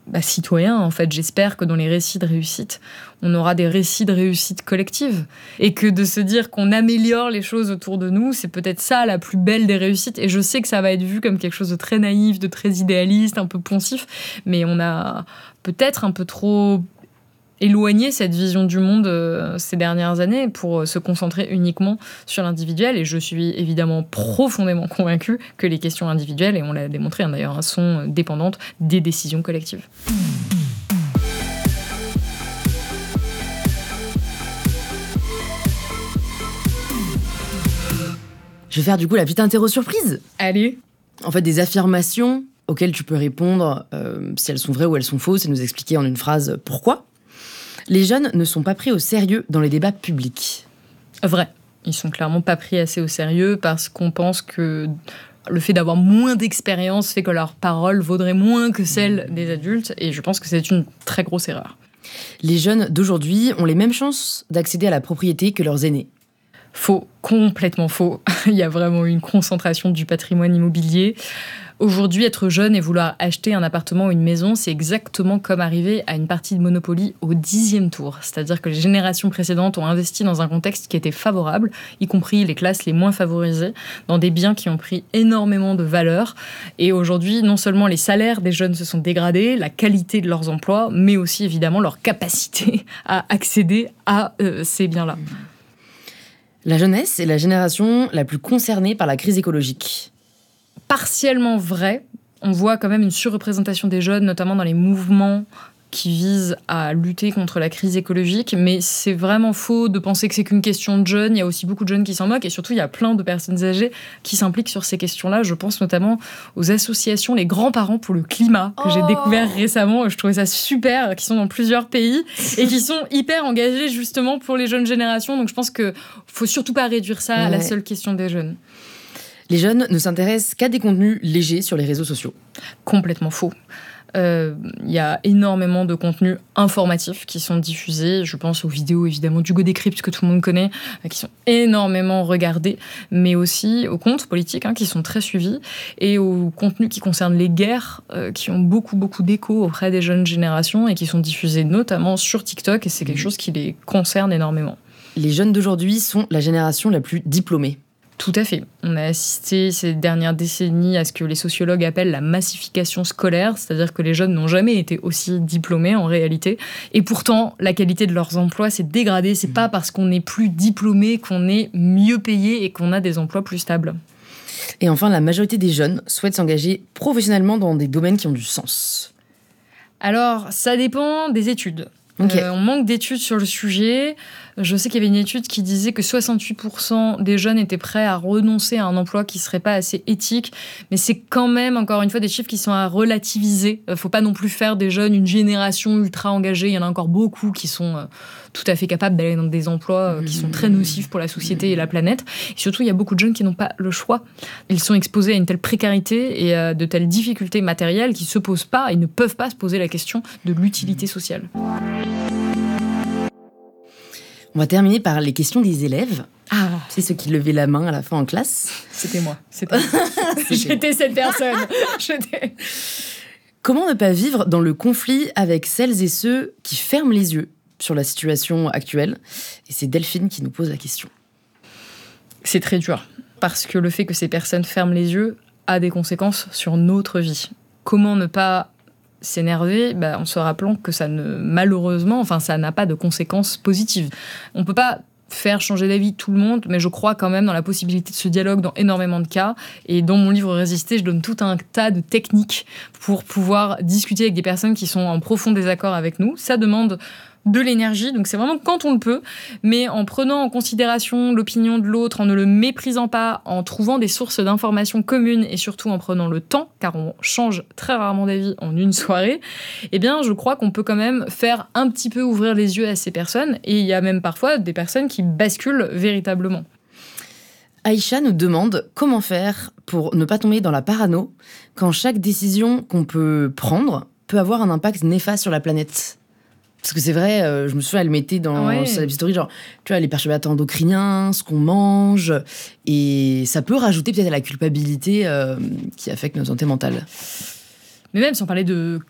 K: citoyens, en fait. J'espère que dans les récits de réussite, on aura des récits de réussite collective. Et que de se dire qu'on améliore les choses autour de nous, c'est peut-être ça la plus belle des réussites. Et je sais que ça va être vu comme quelque chose de très naïf, de très idéaliste, un peu poncif, mais on a peut-être un peu trop éloigné cette vision du monde ces dernières années pour se concentrer uniquement sur l'individuel. Et je suis évidemment profondément convaincue que les questions individuelles, et on l'a démontré d'ailleurs, sont dépendantes des décisions collectives.
J: Je vais faire du coup la petite interro surprise.
K: Allez.
J: En fait, des affirmations auxquelles tu peux répondre si elles sont vraies ou elles sont fausses et nous expliquer en une phrase pourquoi. Les jeunes ne sont pas pris au sérieux dans les débats publics.
K: Vrai. Ils sont clairement pas pris assez au sérieux parce qu'on pense que le fait d'avoir moins d'expérience fait que leur parole vaudrait moins que celle des adultes. Et je pense que c'est une très grosse erreur.
J: Les jeunes d'aujourd'hui ont les mêmes chances d'accéder à la propriété que leurs aînés.
K: Faux, complètement faux. Il y a vraiment une concentration du patrimoine immobilier. Aujourd'hui, être jeune et vouloir acheter un appartement ou une maison, c'est exactement comme arriver à une partie de Monopoly au 10e tour. C'est-à-dire que les générations précédentes ont investi dans un contexte qui était favorable, y compris les classes les moins favorisées, dans des biens qui ont pris énormément de valeur. Et aujourd'hui, non seulement les salaires des jeunes se sont dégradés, la qualité de leurs emplois, mais aussi évidemment leur capacité à accéder à ces biens-là.
J: La jeunesse est la génération la plus concernée par la crise écologique.
K: Partiellement vrai. On voit quand même une surreprésentation des jeunes, notamment dans les mouvements qui visent à lutter contre la crise écologique. Mais c'est vraiment faux de penser que c'est qu'une question de jeunes. Il y a aussi beaucoup de jeunes qui s'en moquent. Et surtout, il y a plein de personnes âgées qui s'impliquent sur ces questions-là. Je pense notamment aux associations Les Grands-Parents pour le Climat, que j'ai découvert récemment. Je trouvais ça super, qui sont dans plusieurs pays et qui sont hyper engagés justement pour les jeunes générations. Donc je pense qu'il ne faut surtout pas réduire ça à la seule question des jeunes.
J: Les jeunes ne s'intéressent qu'à des contenus légers sur les réseaux sociaux.
K: Complètement faux. Il y a énormément de contenus informatifs qui sont diffusés. Je pense aux vidéos, évidemment, d'Hugo Décrypte, que tout le monde connaît, qui sont énormément regardées, mais aussi aux comptes politiques, qui sont très suivis, et aux contenus qui concernent les guerres, qui ont beaucoup, beaucoup d'écho auprès des jeunes générations et qui sont diffusés notamment sur TikTok, et c'est quelque chose qui les concerne énormément.
J: Les jeunes d'aujourd'hui sont la génération la plus diplômée.
K: Tout à fait. On a assisté ces dernières décennies à ce que les sociologues appellent la massification scolaire, c'est-à-dire que les jeunes n'ont jamais été aussi diplômés en réalité. Et pourtant, la qualité de leurs emplois s'est dégradée. C'est pas parce qu'on est plus diplômé qu'on est mieux payé et qu'on a des emplois plus stables.
J: Et enfin, la majorité des jeunes souhaitent s'engager professionnellement dans des domaines qui ont du sens.
K: Alors, ça dépend des études. Okay. On manque d'études sur le sujet. Je sais qu'il y avait une étude qui disait que 68% des jeunes étaient prêts à renoncer à un emploi qui ne serait pas assez éthique. Mais c'est quand même, encore une fois, des chiffres qui sont à relativiser. Il ne faut pas non plus faire des jeunes une génération ultra engagée. Il y en a encore beaucoup qui sont tout à fait capables d'aller dans des emplois qui sont très nocifs pour la société et la planète. Et surtout, il y a beaucoup de jeunes qui n'ont pas le choix. Ils sont exposés à une telle précarité et à de telles difficultés matérielles qu'ils ne se posent pas et ne peuvent pas se poser la question de l'utilité sociale.
J: On va terminer par les questions des élèves. C'est ceux qui levaient la main à la fin en classe.
K: C'était moi. J'étais cette personne.
J: Comment ne pas vivre dans le conflit avec celles et ceux qui ferment les yeux sur la situation actuelle ? Et c'est Delphine qui nous pose la question.
K: C'est très dur. Parce que le fait que ces personnes ferment les yeux a des conséquences sur notre vie. Comment ne pas s'énerver en se rappelant que ça n'a pas de conséquences positives. On peut pas faire changer d'avis tout le monde, mais je crois quand même dans la possibilité de ce dialogue dans énormément de cas. Et dans mon livre Résister, je donne tout un tas de techniques pour pouvoir discuter avec des personnes qui sont en profond désaccord avec nous. Ça demande de l'énergie, donc c'est vraiment quand on le peut, mais en prenant en considération l'opinion de l'autre, en ne le méprisant pas, en trouvant des sources d'informations communes et surtout en prenant le temps, car on change très rarement d'avis en une soirée, je crois qu'on peut quand même faire un petit peu ouvrir les yeux à ces personnes, et il y a même parfois des personnes qui basculent véritablement.
J: Aïcha nous demande comment faire pour ne pas tomber dans la parano quand chaque décision qu'on peut prendre peut avoir un impact néfaste sur la planète. Parce que c'est vrai, je me souviens, elle mettait dans sa story, les perturbateurs endocriniens, ce qu'on mange, et ça peut rajouter peut-être à la culpabilité qui affecte notre santé mentale.
K: Mais même sans parler de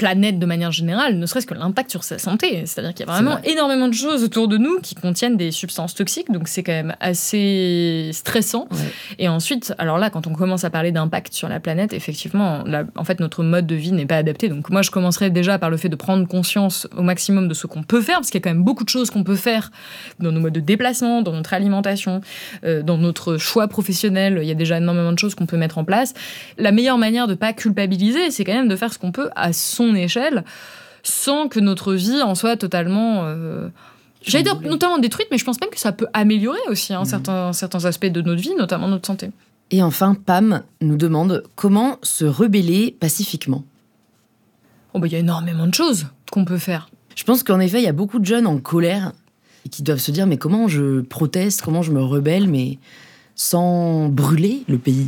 K: planète de manière générale, ne serait-ce que l'impact sur sa santé. C'est-à-dire qu'il y a vraiment énormément de choses autour de nous qui contiennent des substances toxiques, donc c'est quand même assez stressant. Ouais. Et ensuite, alors là, quand on commence à parler d'impact sur la planète, effectivement, en fait, notre mode de vie n'est pas adapté. Donc moi, je commencerai déjà par le fait de prendre conscience au maximum de ce qu'on peut faire, parce qu'il y a quand même beaucoup de choses qu'on peut faire dans nos modes de déplacement, dans notre alimentation, dans notre choix professionnel. Il y a déjà énormément de choses qu'on peut mettre en place. La meilleure manière de ne pas culpabiliser, c'est quand même de faire ce qu'on peut à son échelle, sans que notre vie en soit totalement... j'allais dire notamment détruite, mais je pense même que ça peut améliorer aussi certains aspects de notre vie, notamment notre santé.
J: Et enfin, Pam nous demande comment se rebeller pacifiquement.
K: Y a énormément de choses qu'on peut faire.
J: Je pense qu'en effet, il y a beaucoup de jeunes en colère et qui doivent se dire mais comment je proteste, comment je me rebelle, mais sans brûler le pays.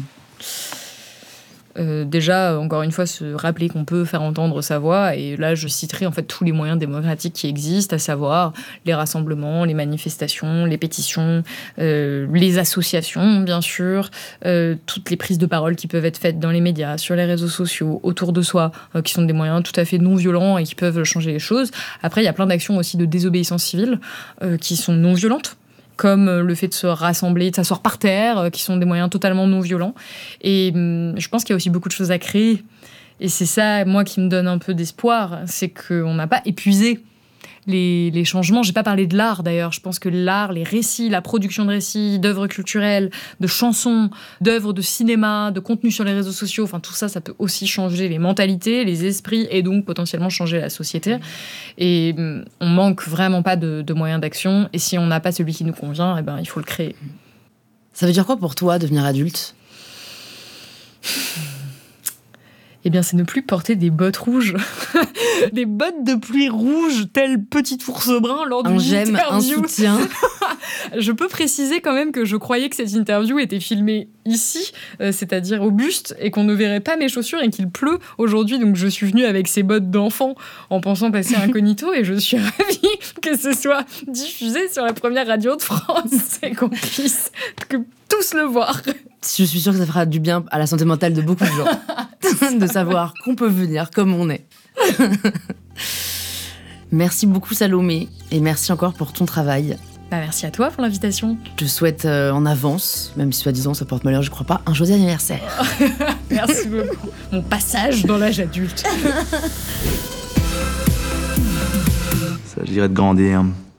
K: Déjà, encore une fois, se rappeler qu'on peut faire entendre sa voix. Et là, je citerai en fait tous les moyens démocratiques qui existent, à savoir les rassemblements, les manifestations, les pétitions, les associations, bien sûr, toutes les prises de parole qui peuvent être faites dans les médias, sur les réseaux sociaux, autour de soi, qui sont des moyens tout à fait non violents et qui peuvent changer les choses. Après, il y a plein d'actions aussi de désobéissance civile qui sont non violentes, comme le fait de se rassembler, de s'asseoir par terre, qui sont des moyens totalement non violents. Et je pense qu'il y a aussi beaucoup de choses à créer. Et c'est ça, moi, qui me donne un peu d'espoir, c'est qu'on n'a pas épuisé les changements. J'ai pas parlé de l'art, d'ailleurs. Je pense que l'art, les récits, la production de récits, d'œuvres culturelles, de chansons, d'œuvres de cinéma, de contenu sur les réseaux sociaux, enfin, tout ça, ça peut aussi changer les mentalités, les esprits, et donc potentiellement changer la société. Et on manque vraiment pas de moyens d'action. Et si on n'a pas celui qui nous convient, il faut le créer.
J: Ça veut dire quoi pour toi, devenir adulte ?
K: C'est ne plus porter des bottes rouges. Des bottes de pluie rouges, telle petite ours brun lors d'une interview.
J: Un soutien.
K: Je peux préciser quand même que je croyais que cette interview était filmée ici, c'est-à-dire au buste, et qu'on ne verrait pas mes chaussures et qu'il pleut aujourd'hui. Donc je suis venue avec ces bottes d'enfant en pensant passer incognito, et je suis ravie que ce soit diffusé sur la première radio de France et qu'on puisse tous le voir.
J: Je suis sûre que ça fera du bien à la santé mentale de beaucoup de gens de savoir qu'on peut venir comme on est. Merci beaucoup Salomé, et merci encore pour ton travail.
K: Merci à toi pour l'invitation.
J: Je te souhaite en avance, même si soi-disant ça porte malheur, je crois pas, un joyeux anniversaire.
K: Merci beaucoup. Mon passage dans l'âge adulte.
C: Ça, je dirais de grandir.